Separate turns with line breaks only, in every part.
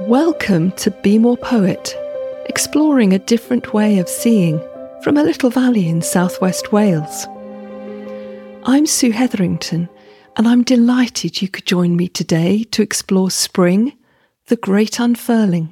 Welcome to Be More Poet, exploring a different way of seeing from a little valley in southwest Wales. I'm Sue Hetherington, and I'm delighted you could join me today to explore spring, the great unfurling.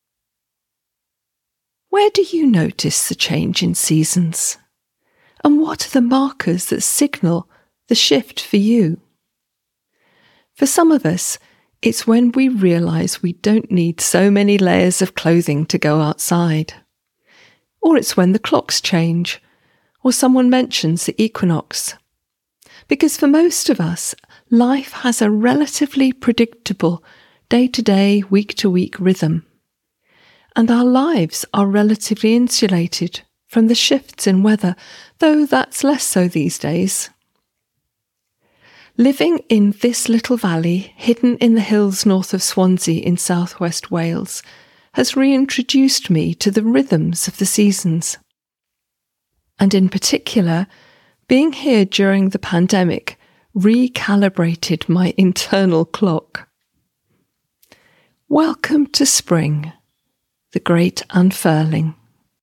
Where do you notice the change in seasons? And what are the markers that signal the shift for you? For some of us, it's when we realise we don't need so many layers of clothing to go outside. Or it's when the clocks change, or someone mentions the equinox. Because for most of us, life has a relatively predictable day-to-day, week-to-week rhythm. And our lives are relatively insulated from the shifts in weather, though that's less so these days. Living in this little valley, hidden in the hills north of Swansea in southwest Wales, has reintroduced me to the rhythms of the seasons. And in particular, being here during the pandemic recalibrated my internal clock. Welcome to spring, the great unfurling.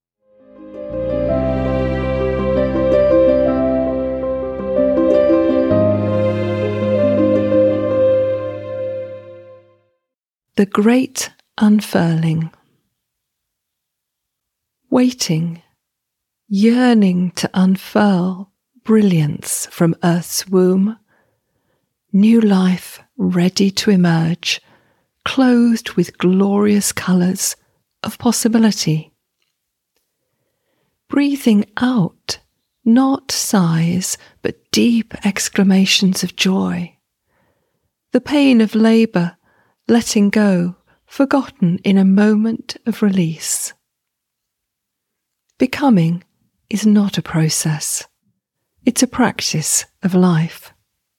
The great unfurling. Waiting, yearning to unfurl brilliance from Earth's womb. New life ready to emerge, clothed with glorious colours of possibility. Breathing out, not sighs, but deep exclamations of joy. The pain of labour, letting go, forgotten in a moment of release. Becoming is not a process. It's a practice of life.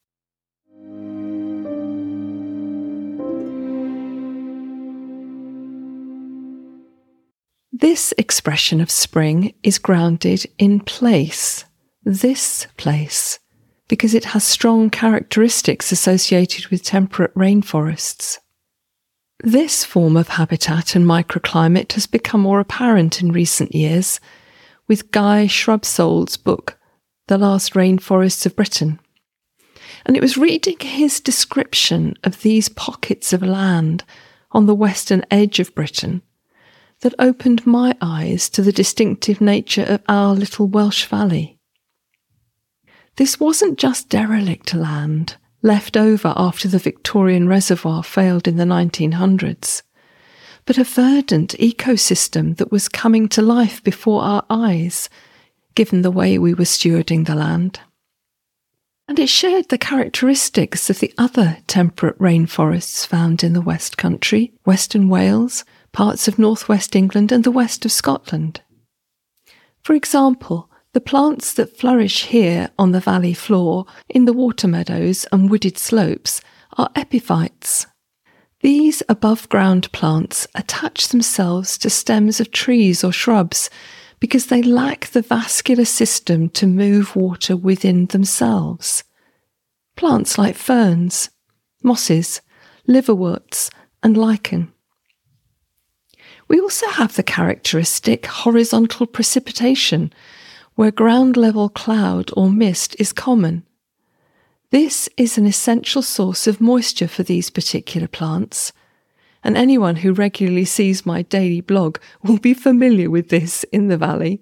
This expression of spring is grounded in place, this place, because it has strong characteristics associated with temperate rainforests. This form of habitat and microclimate has become more apparent in recent years with Guy Shrubsole's book, The Last Rainforests of Britain. And it was reading his description of these pockets of land on the western edge of Britain that opened my eyes to the distinctive nature of our little Welsh valley. This wasn't just derelict land, left over after the Victorian reservoir failed in the 1900s, but a verdant ecosystem that was coming to life before our eyes, given the way we were stewarding the land. And it shared the characteristics of the other temperate rainforests found in the West Country, Western Wales, parts of northwest England and the west of Scotland. For example, the plants that flourish here on the valley floor, in the water meadows and wooded slopes, are epiphytes. These above-ground plants attach themselves to stems of trees or shrubs because they lack the vascular system to move water within themselves. Plants like ferns, mosses, liverworts, and lichen. We also have the characteristic horizontal precipitation, where ground-level cloud or mist is common. This is an essential source of moisture for these particular plants, and anyone who regularly sees my daily blog will be familiar with this in the valley.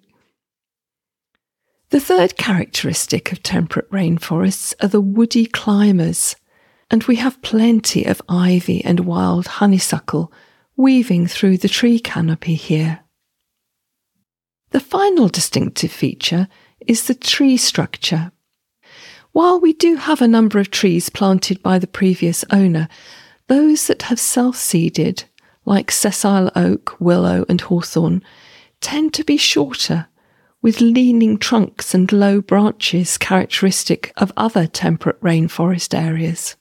The third characteristic of temperate rainforests are the woody climbers, and we have plenty of ivy and wild honeysuckle weaving through the tree canopy here. The final distinctive feature is the tree structure. While we do have a number of trees planted by the previous owner, those that have self-seeded, like sessile oak, willow and hawthorn, tend to be shorter, with leaning trunks and low branches characteristic of other temperate rainforest areas.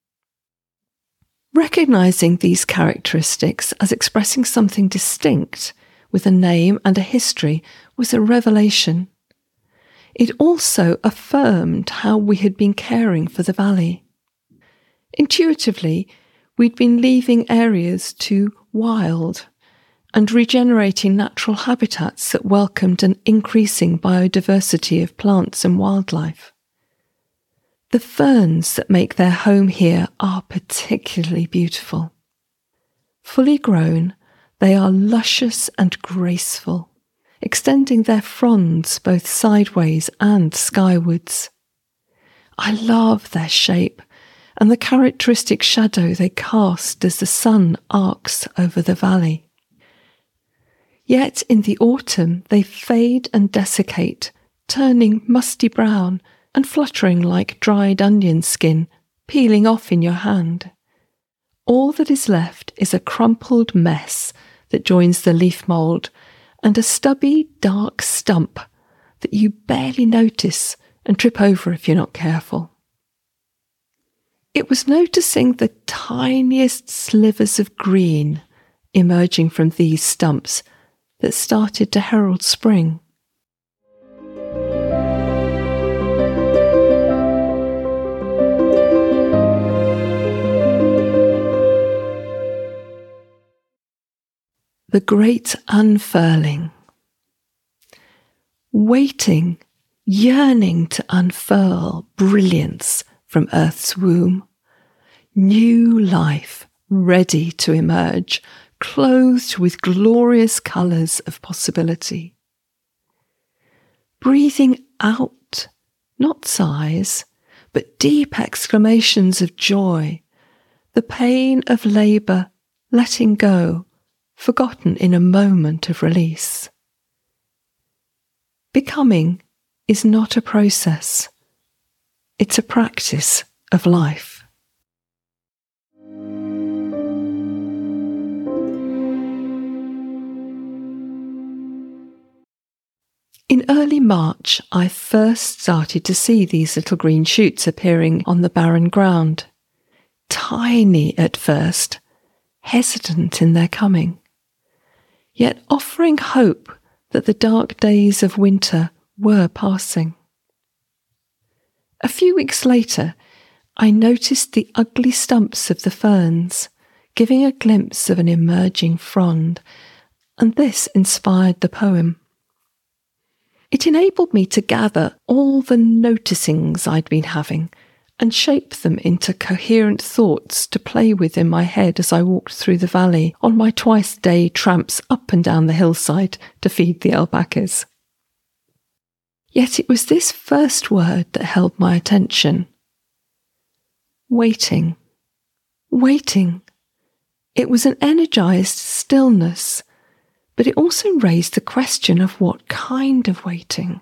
Recognising these characteristics as expressing something distinct with a name and a history was a revelation. It also affirmed how we had been caring for the valley. Intuitively, we'd been leaving areas to wild and regenerating natural habitats that welcomed an increasing biodiversity of plants and wildlife. The ferns that make their home here are particularly beautiful. Fully grown, they are luscious and graceful, extending their fronds both sideways and skywards. I love their shape and the characteristic shadow they cast as the sun arcs over the valley. Yet in the autumn they fade and desiccate, turning musty brown and fluttering like dried onion skin, peeling off in your hand. All that is left is a crumpled mess that joins the leaf mould and a stubby, dark stump that you barely notice and trip over if you're not careful. It was noticing the tiniest slivers of green emerging from these stumps that started to herald spring. The great unfurling. Waiting, yearning to unfurl brilliance from Earth's womb. New life ready to emerge, clothed with glorious colours of possibility. Breathing out, not sighs, but deep exclamations of joy, the pain of labour letting go, forgotten in a moment of release. Becoming is not a process, it's a practice of life. In early March, I first started to see these little green shoots appearing on the barren ground. Tiny at first, hesitant in their coming, yet offering hope that the dark days of winter were passing. A few weeks later, I noticed the ugly stumps of the ferns, giving a glimpse of an emerging frond, and this inspired the poem. It enabled me to gather all the noticings I'd been having and shape them into coherent thoughts to play with in my head as I walked through the valley on my twice-a-day tramps up and down the hillside to feed the alpacas. Yet it was this first word that held my attention. Waiting. Waiting. It was an energised stillness, but it also raised the question of what kind of waiting.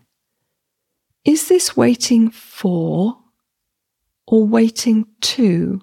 Is this waiting for or waiting to?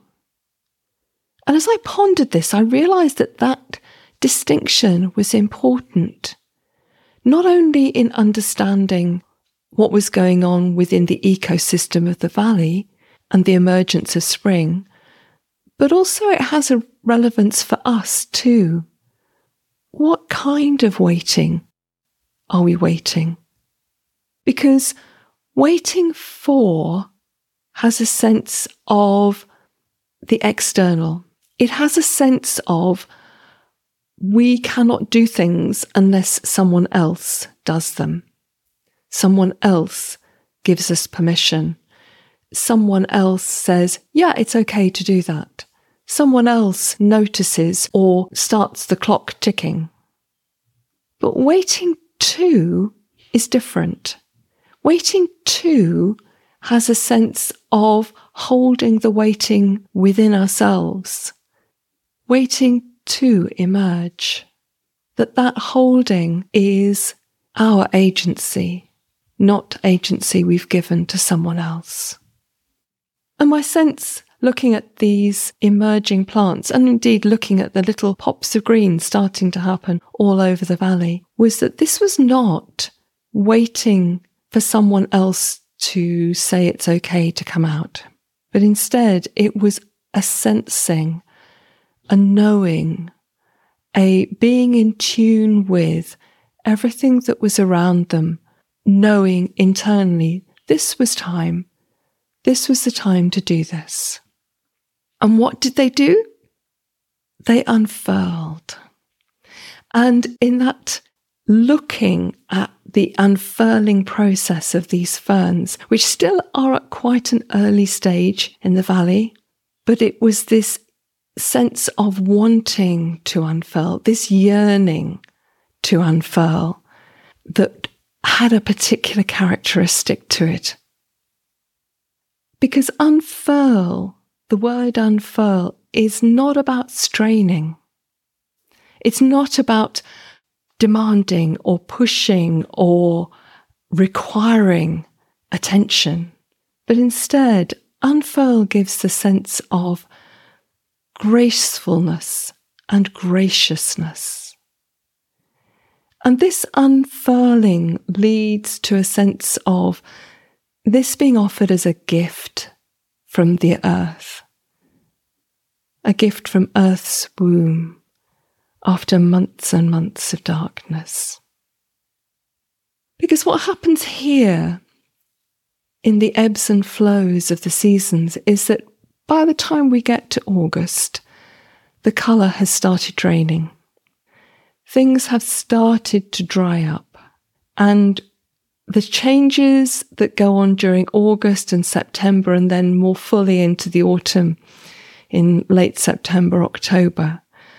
And as I pondered this, I realised that that distinction was important, not only in understanding what was going on within the ecosystem of the valley and the emergence of spring, but also it has a relevance for us too. What kind of waiting are we waiting? Because waiting for has a sense of the external. It has a sense of we cannot do things unless someone else does them. Someone else gives us permission. Someone else says, yeah, it's okay to do that. Someone else notices or starts the clock ticking. But waiting to is different. Waiting to has a sense of holding the waiting within ourselves, waiting to emerge. That holding is our agency, not agency we've given to someone else. And my sense, looking at these emerging plants, and indeed looking at the little pops of green starting to happen all over the valley, was that this was not waiting for someone else to say it's okay to come out, but instead it was a sensing, a knowing, a being in tune with everything that was around them, knowing internally this was time, this was the time to do this. And what did they do? they unfurled. And in that looking at the unfurling process of these ferns, which still are at quite an early stage in the valley, but it was this sense of wanting to unfurl, this yearning to unfurl, that had a particular characteristic to it. Because unfurl, the word unfurl, is not about straining. It's not about demanding or pushing or requiring attention, but instead, unfurl gives the sense of gracefulness and graciousness. And this unfurling leads to a sense of this being offered as a gift from the earth, a gift from Earth's womb after months and months of darkness. Because what happens here in the ebbs and flows of the seasons is that by the time we get to August, the colour has started draining. Things have started to dry up, and the changes that go on during August and September and then more fully into the autumn in late September, October,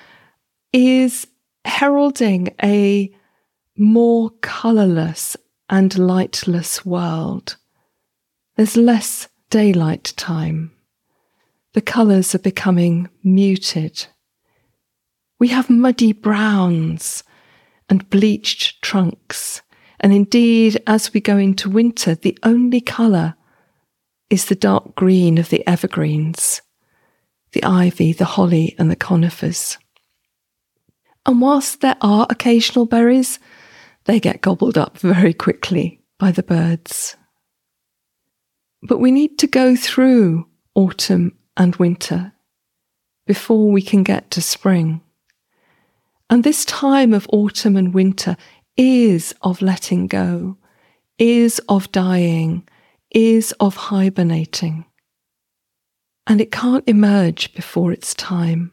is heralding a more colourless and lightless world. There's less daylight time. The colours are becoming muted. We have muddy browns and bleached trunks. And indeed, as we go into winter, the only colour is the dark green of the evergreens, the ivy, the holly and the conifers. And whilst there are occasional berries, they get gobbled up very quickly by the birds. But we need to go through autumn and winter before we can get to spring. And this time of autumn and winter is of letting go, is of dying, is of hibernating. And it can't emerge before its time.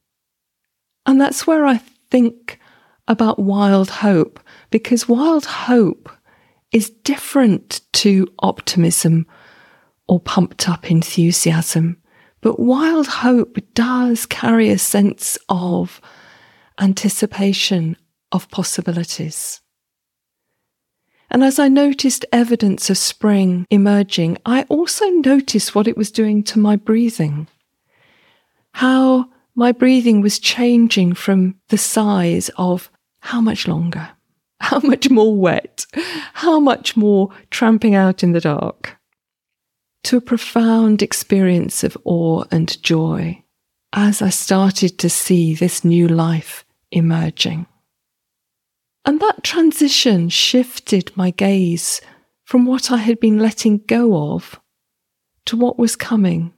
And that's where I think about wild hope, because wild hope is different to optimism or pumped up enthusiasm. But wild hope does carry a sense of anticipation of possibilities. And as I noticed evidence of spring emerging, I also noticed what it was doing to my breathing. How my breathing was changing from the size of how much longer, how much more wet, how much more tramping out in the dark, to a profound experience of awe and joy as I started to see this new life emerging. And that transition shifted my gaze from what I had been letting go of to what was coming.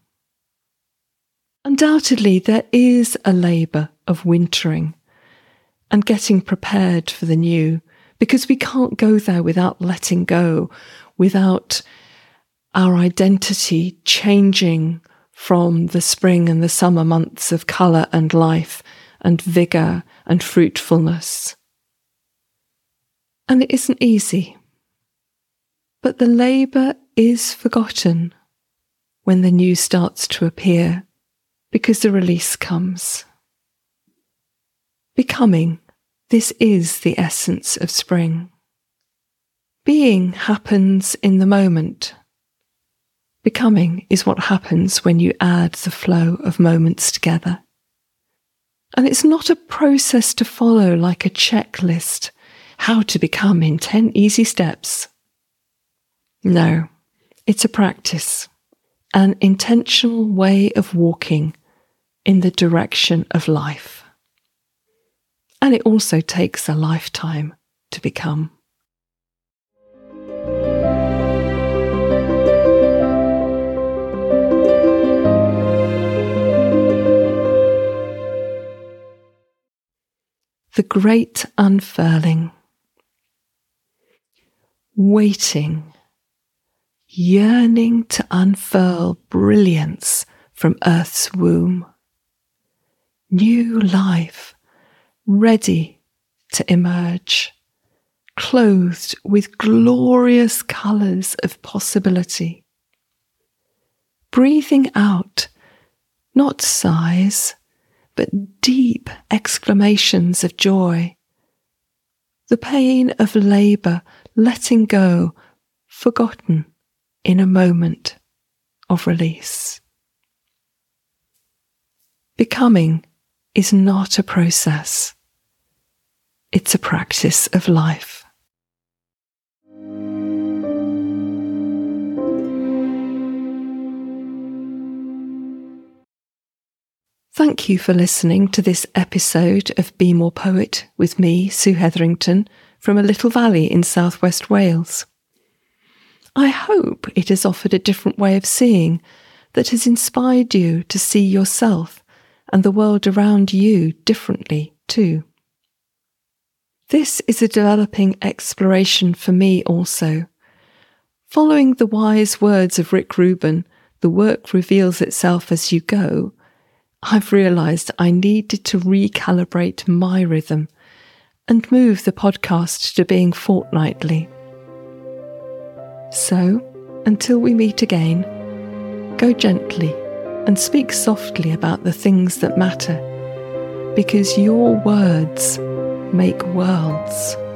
Undoubtedly, there is a labour of wintering and getting prepared for the new, because we can't go there without letting go, without our identity changing from the spring and the summer months of colour and life and vigour and fruitfulness. And it isn't easy. But the labour is forgotten when the new starts to appear, because the release comes. Becoming, this is the essence of spring. Being happens in the moment. Becoming is what happens when you add the flow of moments together. And it's not a process to follow like a checklist, how to become in 10 easy steps. No, it's a practice, an intentional way of walking in the direction of life. And it also takes a lifetime to become. The great unfurling. Waiting, yearning to unfurl brilliance from Earth's womb. new life ready to emerge, clothed with glorious colours of possibility. Breathing out, not sighs, but deep exclamations of joy. The pain of labour letting go, forgotten in a moment of release. Becoming is not a process. It's a practice of life. Thank you for listening to this episode of Be More Poet with me, Sue Hetherington, from a little valley in southwest Wales. I hope it has offered a different way of seeing that has inspired you to see yourself and the world around you differently too. This is a developing exploration for me also. Following the wise words of Rick Rubin, the work reveals itself as you go, I've realised I needed to recalibrate my rhythm and move the podcast to being fortnightly. So, until we meet again, go gently and speak softly about the things that matter, because your words make worlds.